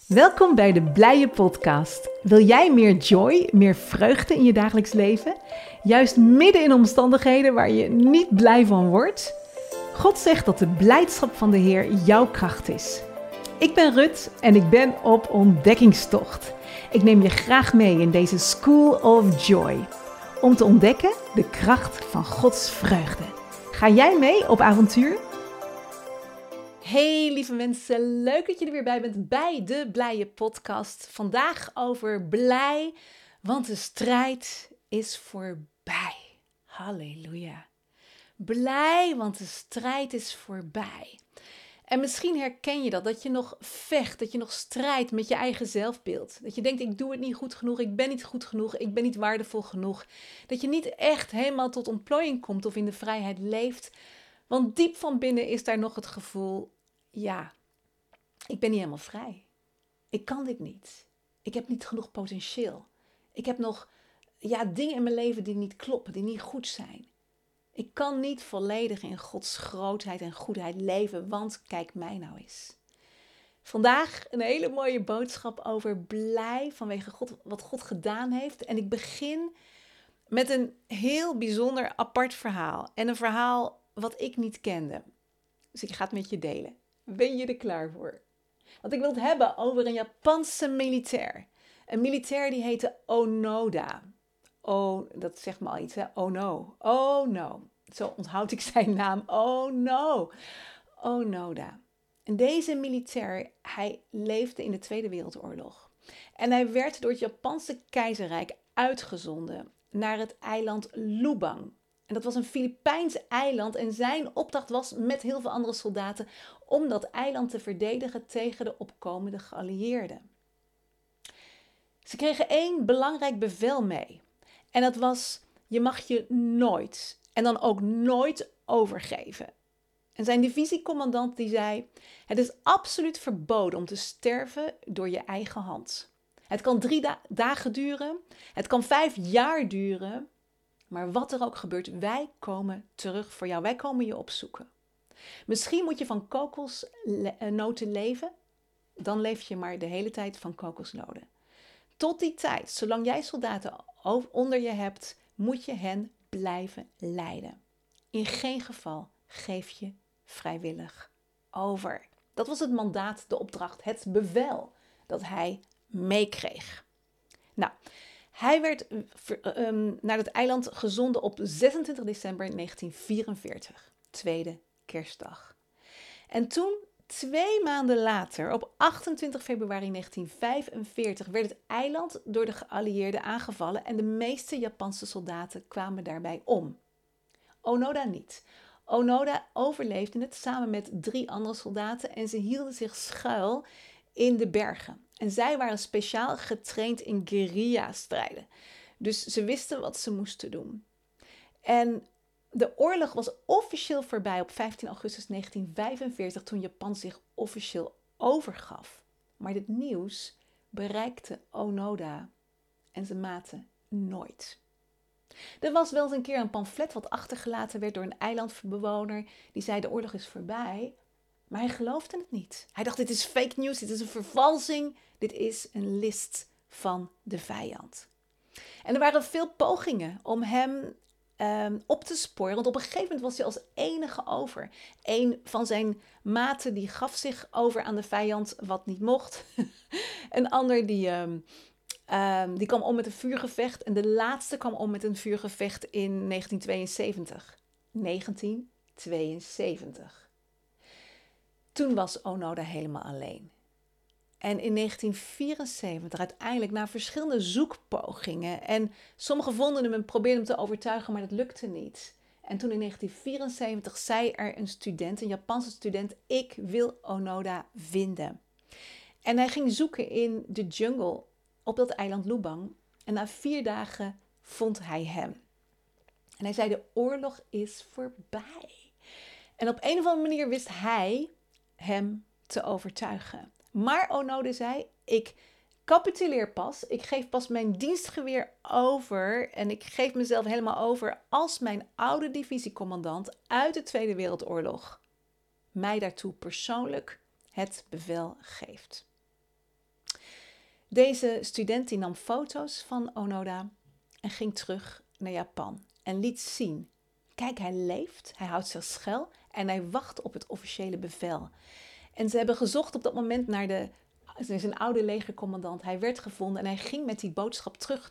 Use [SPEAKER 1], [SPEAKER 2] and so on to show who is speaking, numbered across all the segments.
[SPEAKER 1] Welkom bij de Blije Podcast. Wil jij meer joy, meer vreugde in je dagelijks leven? Juist midden in omstandigheden waar je niet blij van wordt? God zegt dat de blijdschap van de Heer jouw kracht is. Ik ben Rut en ik ben op ontdekkingstocht. Ik neem je graag mee in deze School of Joy. Om te ontdekken de kracht van Gods vreugde. Ga jij mee op avontuur? Hey lieve mensen, leuk dat je er weer bij bent bij de Blije Podcast. Vandaag over blij, want de strijd is voorbij. Halleluja. Blij, want de strijd is voorbij. En misschien herken je dat je nog vecht, dat je nog strijdt met je eigen zelfbeeld. Dat je denkt, ik doe het niet goed genoeg, ik ben niet goed genoeg, ik ben niet waardevol genoeg. Dat je niet echt helemaal tot ontplooiing komt of in de vrijheid leeft. Want diep van binnen is daar nog het gevoel, ja, ik ben niet helemaal vrij. Ik kan dit niet. Ik heb niet genoeg potentieel. Ik heb nog dingen in mijn leven die niet kloppen, die niet goed zijn. Ik kan niet volledig in Gods grootheid en goedheid leven, want kijk mij nou eens. Vandaag een hele mooie boodschap over blij vanwege God, wat God gedaan heeft. En ik begin met een heel bijzonder apart verhaal. En een verhaal wat ik niet kende. Dus ik ga het met je delen. Ben je er klaar voor? Want ik wil het hebben over een Japanse militair. Een militair die heette Onoda. Oh, dat zegt me al iets, hè? Oh no. Oh no. Zo onthoud ik zijn naam. Oh no. Onoda. En deze militair, hij leefde in de Tweede Wereldoorlog. En hij werd door het Japanse keizerrijk uitgezonden naar het eiland Lubang. En dat was een Filipijns eiland en zijn opdracht was met heel veel andere soldaten om dat eiland te verdedigen tegen de opkomende geallieerden. Ze kregen één belangrijk bevel mee. En dat was, je mag je nooit en dan ook nooit overgeven. En zijn divisiecommandant die zei, het is absoluut verboden om te sterven door je eigen hand. Het kan 3 dagen duren, het kan 5 jaar duren, maar wat er ook gebeurt, wij komen terug voor jou. Wij komen je opzoeken. Misschien moet je van kokosnoten leven, dan leef je maar de hele tijd van kokosnoten. Tot die tijd, zolang jij soldaten onder je hebt, moet je hen blijven leiden. In geen geval geef je vrijwillig over. Dat was het mandaat, de opdracht, het bevel dat hij meekreeg. Nou, hij werd naar het eiland gezonden op 26 december 1944, tweede kerstdag. En toen, 2 maanden later, op 28 februari 1945, werd het eiland door de geallieerden aangevallen en de meeste Japanse soldaten kwamen daarbij om. Onoda niet. Onoda overleefde het samen met 3 andere soldaten en ze hielden zich schuil in de bergen. En zij waren speciaal getraind in guerrilla-strijden. Dus ze wisten wat ze moesten doen. En de oorlog was officieel voorbij op 15 augustus 1945 toen Japan zich officieel overgaf. Maar dit nieuws bereikte Onoda en zijn maten nooit. Er was wel eens een keer een pamflet wat achtergelaten werd door een eilandbewoner die zei de oorlog is voorbij. Maar hij geloofde het niet. Hij dacht dit is fake news, dit is een vervalsing, dit is een list van de vijand. En er waren veel pogingen om hem op te sporen, want op een gegeven moment was hij als enige over. Een van zijn maten die gaf zich over aan de vijand wat niet mocht. Een ander die kwam om met een vuurgevecht en de laatste kwam om met een vuurgevecht in 1972. 1972. Toen was Onoda helemaal alleen. En in 1974, uiteindelijk na verschillende zoekpogingen, en sommigen vonden hem en probeerden hem te overtuigen, maar dat lukte niet. En toen in 1974 zei er een student, een Japanse student, ik wil Onoda vinden. En hij ging zoeken in de jungle op dat eiland Lubang. En na 4 dagen vond hij hem. En hij zei, de oorlog is voorbij. En op een of andere manier wist hij hem te overtuigen. Maar Onoda zei, ik capituleer pas. Ik geef pas mijn dienstgeweer over. En ik geef mezelf helemaal over als mijn oude divisiecommandant uit de Tweede Wereldoorlog mij daartoe persoonlijk het bevel geeft. Deze student die nam foto's van Onoda en ging terug naar Japan en liet zien: kijk, hij leeft, hij houdt zich schuil en hij wacht op het officiële bevel. En ze hebben gezocht op dat moment naar zijn oude legercommandant. Hij werd gevonden en hij ging met die boodschap terug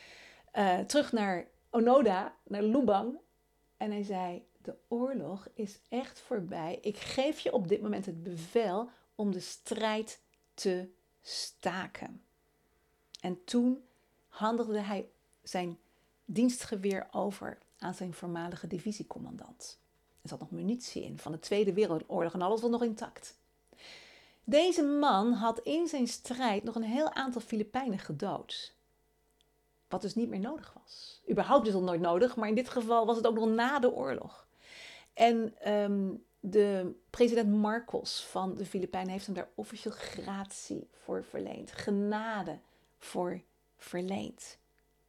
[SPEAKER 1] naar Onoda, naar Lubang. En hij zei: de oorlog is echt voorbij. Ik geef je op dit moment het bevel om de strijd te staken. En toen handigde hij zijn dienstgeweer over aan zijn voormalige divisiecommandant. Er zat nog munitie in van de Tweede Wereldoorlog en alles was nog intact. Deze man had in zijn strijd nog een heel aantal Filipijnen gedood. Wat dus niet meer nodig was. Überhaupt is dat nooit nodig, maar in dit geval was het ook nog na de oorlog. En de president Marcos van de Filipijnen heeft hem daar officieel gratie voor verleend. Genade voor verleend.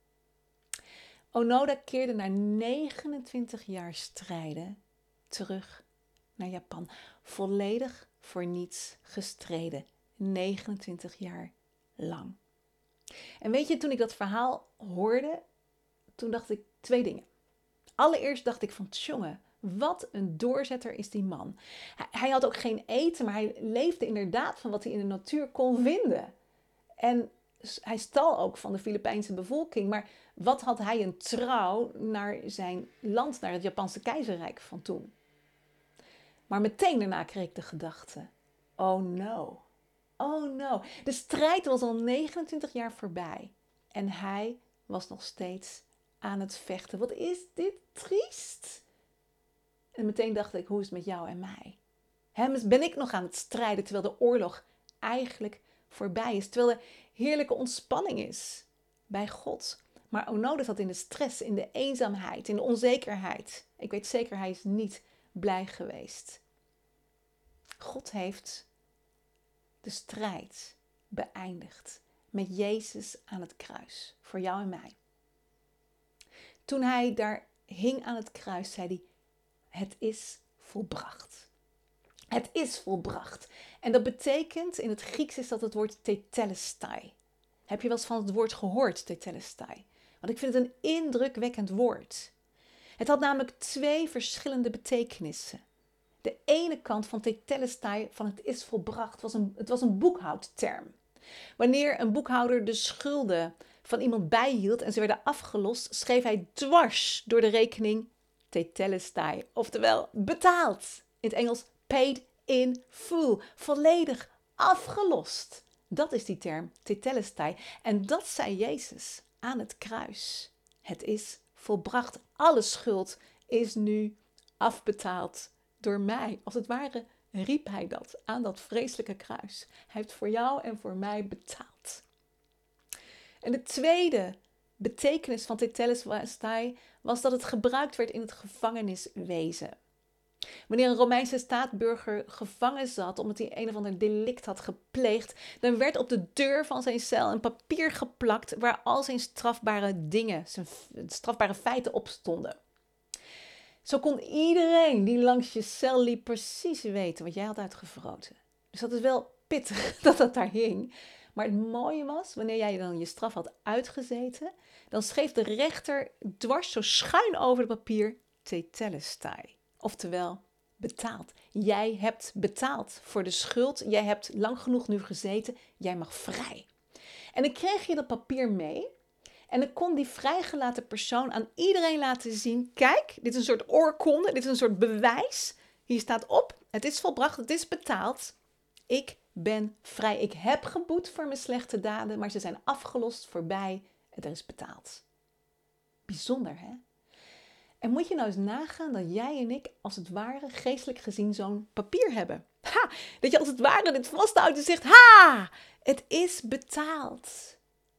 [SPEAKER 1] Onoda keerde na 29 jaar strijden terug naar Japan. Volledig voor niets gestreden. 29 jaar lang. En weet je, toen ik dat verhaal hoorde, toen dacht ik 2 dingen. Allereerst dacht ik van, jongen, wat een doorzetter is die man. Hij had ook geen eten, maar hij leefde inderdaad van wat hij in de natuur kon vinden. En hij stal ook van de Filipijnse bevolking. Maar wat had hij een trouw naar zijn land, naar het Japanse keizerrijk van toen. Maar meteen daarna kreeg ik de gedachte: oh no, oh no. De strijd was al 29 jaar voorbij. En hij was nog steeds aan het vechten. Wat is dit triest. En meteen dacht ik: hoe is het met jou en mij? Ben ik nog aan het strijden terwijl de oorlog eigenlijk voorbij is? Terwijl er heerlijke ontspanning is bij God. Maar Onoda zat in de stress, in de eenzaamheid, in de onzekerheid. Ik weet zeker, hij is niet blij geweest. God heeft de strijd beëindigd met Jezus aan het kruis. Voor jou en mij. Toen hij daar hing aan het kruis, zei hij: het is volbracht. Het is volbracht. En dat betekent, in het Grieks is dat het woord tetelestai. Heb je wel eens van het woord gehoord, tetelestai? Want ik vind het een indrukwekkend woord. Het had namelijk 2 verschillende betekenissen. De ene kant van tetelestai, van het is volbracht, het was een boekhoudterm. Wanneer een boekhouder de schulden van iemand bijhield en ze werden afgelost, schreef hij dwars door de rekening tetelestai. Oftewel betaald. In het Engels paid in full. Volledig afgelost. Dat is die term tetelestai. En dat zei Jezus aan het kruis. Het is volbracht. Alle schuld is nu afbetaald door mij. Als het ware riep hij dat aan dat vreselijke kruis. Hij heeft voor jou en voor mij betaald. En de tweede betekenis van tetelestai was dat het gebruikt werd in het gevangeniswezen. Wanneer een Romeinse staatsburger gevangen zat omdat hij een of ander delict had gepleegd, dan werd op de deur van zijn cel een papier geplakt waar al zijn strafbare dingen, zijn strafbare feiten op stonden. Zo kon iedereen die langs je cel liep precies weten wat jij had uitgevroten. Dus dat is wel pittig dat dat daar hing. Maar het mooie was, wanneer jij dan je straf had uitgezeten, dan schreef de rechter dwars zo schuin over het papier tetelestai. Oftewel, betaald. Jij hebt betaald voor de schuld. Jij hebt lang genoeg nu gezeten. Jij mag vrij. En dan kreeg je dat papier mee. En dan kon die vrijgelaten persoon aan iedereen laten zien: kijk, dit is een soort oorkonde, dit is een soort bewijs. Hier staat op, het is volbracht, het is betaald. Ik ben vrij. Ik heb geboet voor mijn slechte daden, maar ze zijn afgelost, voorbij en er is betaald. Bijzonder, hè? En moet je nou eens nagaan dat jij en ik als het ware geestelijk gezien zo'n papier hebben. Ha! Dat je als het ware dit vasthoudt en zegt: ha! Het is betaald.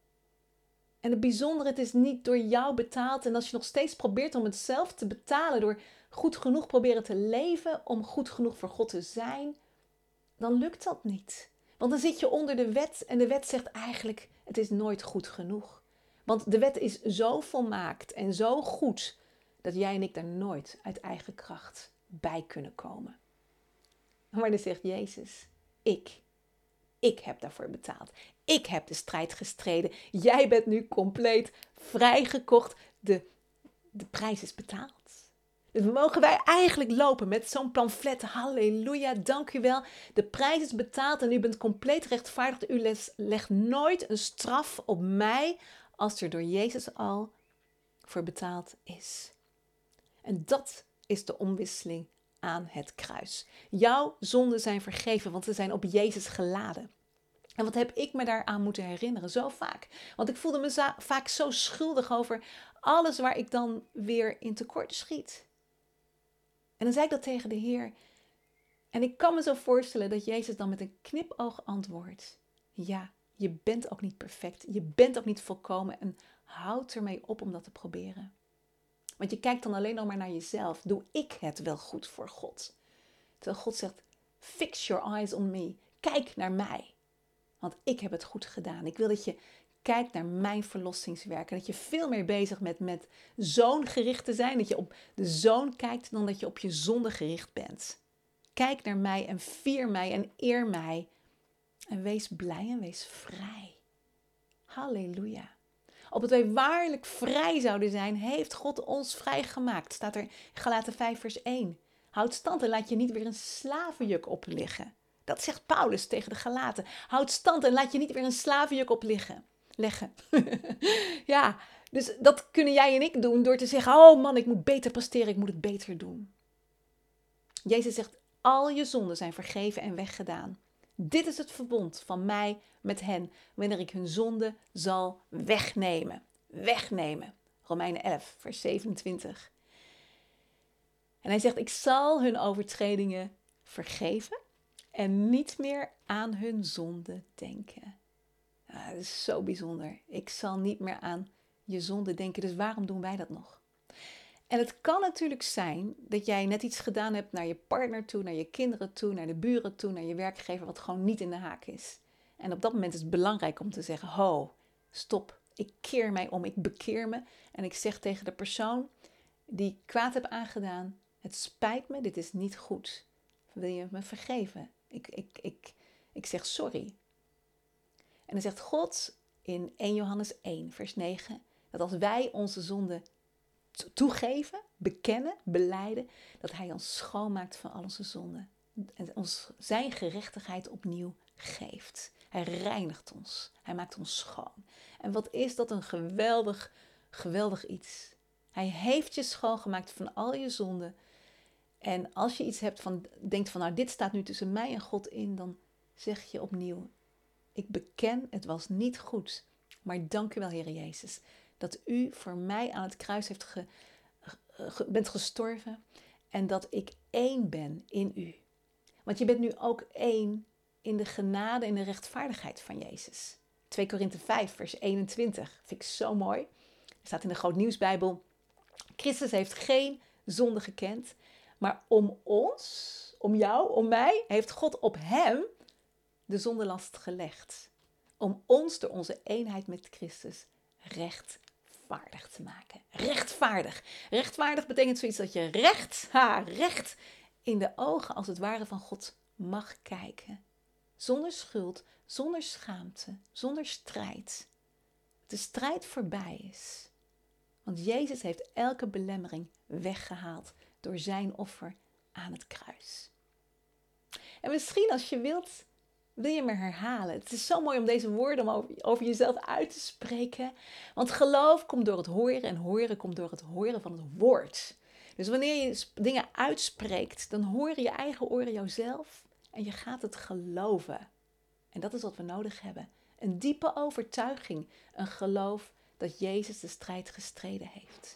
[SPEAKER 1] En het bijzondere, het is niet door jou betaald. En als je nog steeds probeert om het zelf te betalen door goed genoeg proberen te leven, om goed genoeg voor God te zijn, dan lukt dat niet. Want dan zit je onder de wet en de wet zegt eigenlijk: het is nooit goed genoeg. Want de wet is zo volmaakt en zo goed dat jij en ik daar nooit uit eigen kracht bij kunnen komen. Maar dan zegt Jezus: ik Ik heb daarvoor betaald. Ik heb de strijd gestreden. Jij bent nu compleet vrijgekocht. De prijs is betaald. Dus mogen wij eigenlijk lopen met zo'n pamflet. Halleluja, dank u wel. De prijs is betaald en u bent compleet rechtvaardig. U legt nooit een straf op mij als er door Jezus al voor betaald is. En dat is de omwisseling aan het kruis. Jouw zonden zijn vergeven, want ze zijn op Jezus geladen. En wat heb ik me daaraan moeten herinneren? Zo vaak. Want ik voelde me vaak zo schuldig over alles waar ik dan weer in tekort schiet. En dan zei ik dat tegen de Heer. En ik kan me zo voorstellen dat Jezus dan met een knipoog antwoordt. Ja, je bent ook niet perfect. Je bent ook niet volkomen. En houd ermee op om dat te proberen. Want je kijkt dan alleen nog maar naar jezelf. Doe ik het wel goed voor God? Terwijl God zegt, fix your eyes on me. Kijk naar mij. Want ik heb het goed gedaan. Ik wil dat je kijkt naar mijn verlossingswerk. En dat je veel meer bezig bent met zoon gericht te zijn. Dat je op de zoon kijkt dan dat je op je zonde gericht bent. Kijk naar mij en vier mij en eer mij. En wees blij en wees vrij. Halleluja. Opdat wij waarlijk vrij zouden zijn, heeft God ons vrijgemaakt. Staat er in Galaten 5 vers 1. Houd stand en laat je niet weer een slavenjuk opleggen. Dat zegt Paulus tegen de Galaten. Houd stand en laat je niet weer een slavenjuk opleggen. Ja, dus dat kunnen jij en ik doen door te zeggen, oh man, ik moet beter presteren, ik moet het beter doen. Jezus zegt, al je zonden zijn vergeven en weggedaan. Dit is het verbond van mij met hen, wanneer ik hun zonde zal wegnemen. Wegnemen. Romeinen 11, vers 27. En hij zegt, ik zal hun overtredingen vergeven en niet meer aan hun zonde denken. Dat is zo bijzonder. Ik zal niet meer aan je zonde denken, dus waarom doen wij dat nog? En het kan natuurlijk zijn dat jij net iets gedaan hebt naar je partner toe, naar je kinderen toe, naar de buren toe, naar je werkgever, wat gewoon niet in de haak is. En op dat moment is het belangrijk om te zeggen, ho, stop, ik keer mij om, ik bekeer me. En ik zeg tegen de persoon die ik kwaad heb aangedaan, het spijt me, dit is niet goed. Wil je me vergeven? Ik zeg sorry. En dan zegt God in 1 Johannes 1, vers 9, dat als wij onze zonde toegeven, bekennen, belijden, dat hij ons schoonmaakt van al onze zonden. En ons zijn gerechtigheid opnieuw geeft. Hij reinigt ons. Hij maakt ons schoon. En wat is dat een geweldig, geweldig iets. Hij heeft je schoongemaakt van al je zonden. En als je iets hebt denkt van, nou dit staat nu tussen mij en God in, dan zeg je opnieuw, ik beken, het was niet goed. Maar dank u wel, Heer Jezus, dat u voor mij aan het kruis bent gestorven en dat ik één ben in u. Want je bent nu ook één in de genade en de rechtvaardigheid van Jezus. 2 Korinthe 5 vers 21, vind ik zo mooi. Er staat in de Groot Nieuwsbijbel, Christus heeft geen zonde gekend, maar om ons, om jou, om mij, heeft God op hem de zondelast gelegd. Om ons door onze eenheid met Christus rechtvaardig te maken. Rechtvaardig. Rechtvaardig betekent zoiets dat je recht in de ogen als het ware van God mag kijken. Zonder schuld, zonder schaamte, zonder strijd. De strijd voorbij is. Want Jezus heeft elke belemmering weggehaald door zijn offer aan het kruis. En misschien als je wilt, wil je me herhalen. Het is zo mooi om deze woorden over jezelf uit te spreken. Want geloof komt door het horen en horen komt door het horen van het woord. Dus wanneer je dingen uitspreekt, dan horen je eigen oren jouzelf en je gaat het geloven. En dat is wat we nodig hebben. Een diepe overtuiging, een geloof dat Jezus de strijd gestreden heeft.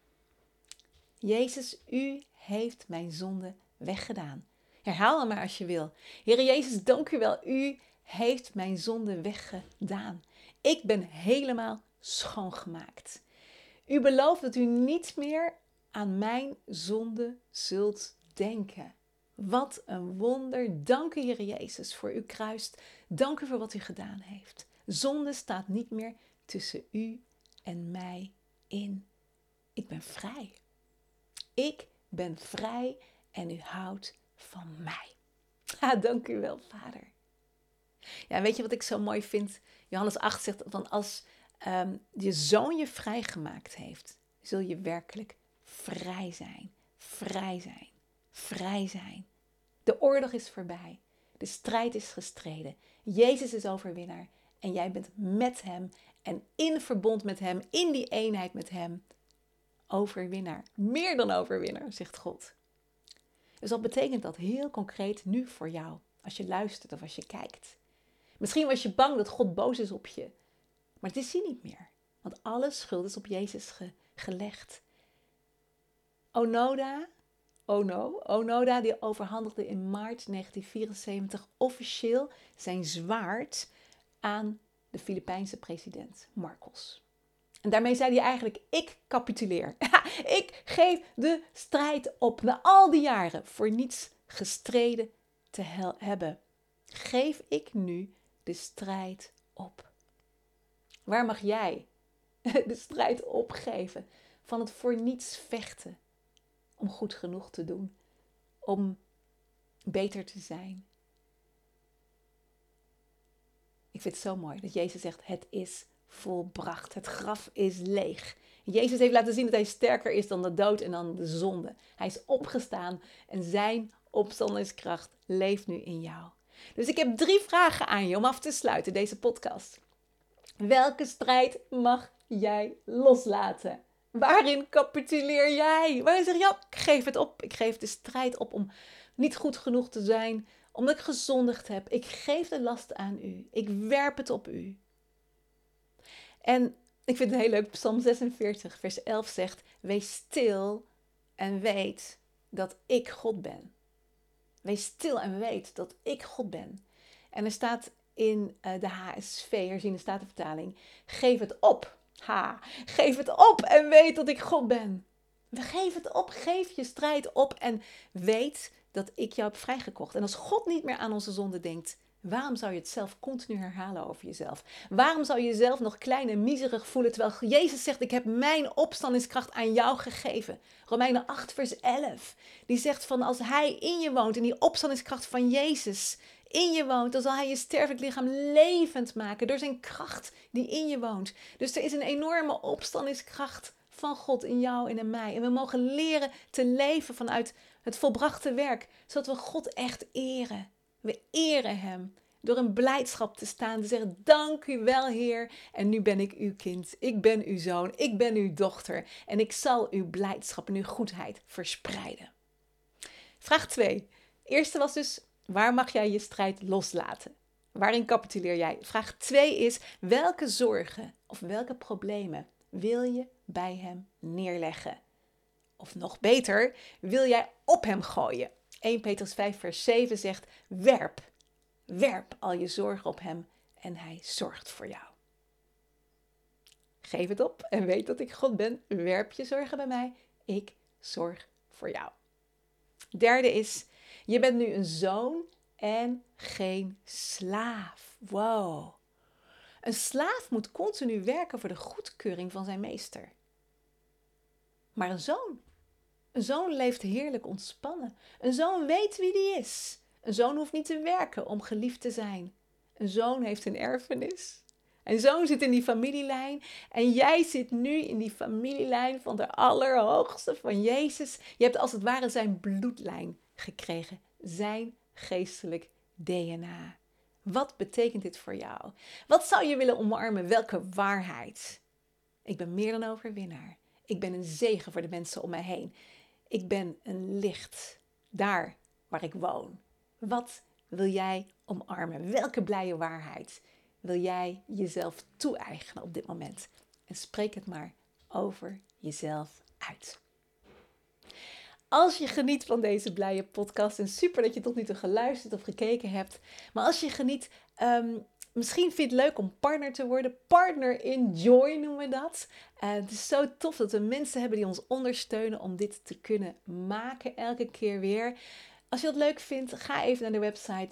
[SPEAKER 1] Jezus, u heeft mijn zonde weggedaan. Herhaal hem maar als je wil. Heere Jezus, dank u wel. U heeft mijn zonde weggedaan. Ik ben helemaal schoongemaakt. U belooft dat u niet meer aan mijn zonde zult denken. Wat een wonder. Dank u, Heere Jezus, voor uw kruis. Dank u voor wat u gedaan heeft. Zonde staat niet meer tussen u en mij in. Ik ben vrij. Ik ben vrij en u houdt van mij. Dank u wel, Vader. Ja, weet je wat ik zo mooi vind? Johannes 8 zegt van als je zoon je vrijgemaakt heeft, zul je werkelijk vrij zijn. Vrij zijn. Vrij zijn. De oorlog is voorbij. De strijd is gestreden. Jezus is overwinnaar. En jij bent met hem en in verbond met hem, in die eenheid met hem, overwinnaar. Meer dan overwinnaar, zegt God. Dus wat betekent dat heel concreet nu voor jou, als je luistert of als je kijkt? Misschien was je bang dat God boos is op je, maar het is hij niet meer. Want alle schuld is op Jezus gelegd. Onoda die overhandigde in maart 1974 officieel zijn zwaard aan de Filipijnse president Marcos. En daarmee zei hij eigenlijk, ik capituleer. Ik geef de strijd op. Na al die jaren voor niets gestreden te hebben, geef ik nu de strijd op. Waar mag jij de strijd opgeven van het voor niets vechten? Om goed genoeg te doen. Om beter te zijn. Ik vind het zo mooi dat Jezus zegt, het is volbracht. Het graf is leeg. Jezus heeft laten zien dat hij sterker is dan de dood en dan de zonde. Hij is opgestaan en zijn opstandingskracht leeft nu in jou. Dus ik heb 3 vragen aan je om af te sluiten deze podcast. Welke strijd mag jij loslaten? Waarin capituleer jij? Waarin zeg je, ja, ik geef het op. Ik geef de strijd op om niet goed genoeg te zijn. Omdat ik gezondigd heb. Ik geef de last aan u. Ik werp het op u. En ik vind het heel leuk. Psalm 46 vers 11 zegt. Wees stil en weet dat ik God ben. Wees stil en weet dat ik God ben. En er staat in de HSV, herziene statenvertaling. Geef het op. Geef het op en weet dat ik God ben. Geef het op, geef je strijd op en weet dat ik jou heb vrijgekocht. En als God niet meer aan onze zonde denkt, waarom zou je het zelf continu herhalen over jezelf? Waarom zou je jezelf nog klein en miserig voelen, terwijl Jezus zegt, ik heb mijn opstandingskracht aan jou gegeven. Romeinen 8 vers 11, die zegt van als hij in je woont, in die opstandingskracht van Jezus in je woont, dan zal hij je sterfelijk lichaam levend maken door zijn kracht die in je woont. Dus er is een enorme opstandingskracht van God in jou en in mij. En we mogen leren te leven vanuit het volbrachte werk, zodat we God echt eren. We eren hem door in blijdschap te staan, te zeggen, dank u wel Heer. En nu ben ik uw kind, ik ben uw zoon, ik ben uw dochter. En ik zal uw blijdschap en uw goedheid verspreiden. Vraag 2. Eerste was dus, waar mag jij je strijd loslaten? Waarin capituleer jij? Vraag 2 is, welke zorgen of welke problemen wil je bij hem neerleggen? Of nog beter, wil jij op hem gooien? 1 Petrus 5 vers 7 zegt, werp al je zorgen op hem en hij zorgt voor jou. Geef het op en weet dat ik God ben. Werp je zorgen bij mij, ik zorg voor jou. Derde is, je bent nu een zoon en geen slaaf. Wow. Een slaaf moet continu werken voor de goedkeuring van zijn meester. Maar een zoon leeft heerlijk ontspannen. Een zoon weet wie die is. Een zoon hoeft niet te werken om geliefd te zijn. Een zoon heeft een erfenis. Een zoon zit in die familielijn en jij zit nu in die familielijn van de Allerhoogste, van Jezus. Je hebt als het ware zijn bloedlijn gekregen, zijn geestelijk DNA. Wat betekent dit voor jou? Wat zou je willen omarmen? Welke waarheid? Ik ben meer dan overwinnaar. Ik ben een zegen voor de mensen om mij heen. Ik ben een licht daar waar ik woon. Wat wil jij omarmen? Welke blije waarheid wil jij jezelf toe-eigenen op dit moment? En spreek het maar over jezelf uit. Als je geniet van deze blije podcast, en super dat je tot nu toe geluisterd of gekeken hebt, maar als je geniet, misschien vind je het leuk om partner te worden. Partner in Joy noemen we dat. Het is zo tof dat we mensen hebben die ons ondersteunen om dit te kunnen maken elke keer weer. Als je dat leuk vindt, ga even naar de website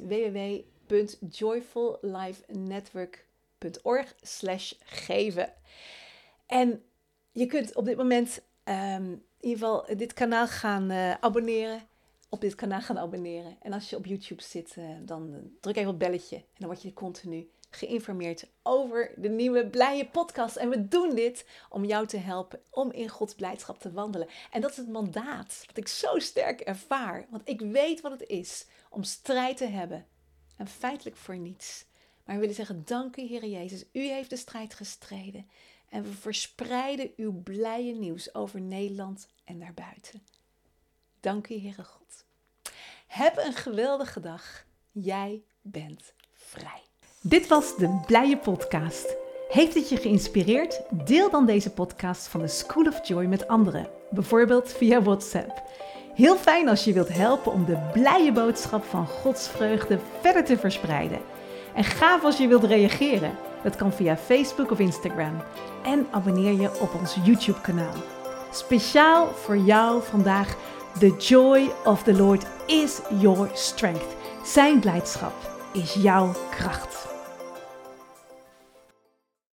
[SPEAKER 1] www.joyfullifenetwork.org/geven. En je kunt op dit moment in ieder geval dit kanaal gaan abonneren. op dit kanaal gaan abonneren. En als je op YouTube zit, dan druk even op belletje. En dan word je continu geïnformeerd over de nieuwe Blije podcast. En we doen dit om jou te helpen om in Gods blijdschap te wandelen. En dat is het mandaat wat ik zo sterk ervaar. Want ik weet wat het is om strijd te hebben. En feitelijk voor niets. Maar we willen zeggen, dank u Heer Jezus. U heeft de strijd gestreden. En we verspreiden uw blije nieuws over Nederland en daarbuiten. Dank u Heere God. Heb een geweldige dag. Jij bent vrij. Dit was de Blije Podcast. Heeft het je geïnspireerd? Deel dan deze podcast van de School of Joy met anderen. Bijvoorbeeld via WhatsApp. Heel fijn als je wilt helpen om de blije boodschap van Gods vreugde verder te verspreiden. En gaaf als je wilt reageren. Dat kan via Facebook of Instagram. En abonneer je op ons YouTube kanaal. Speciaal voor jou vandaag. The joy of the Lord is your strength. Zijn blijdschap is jouw kracht.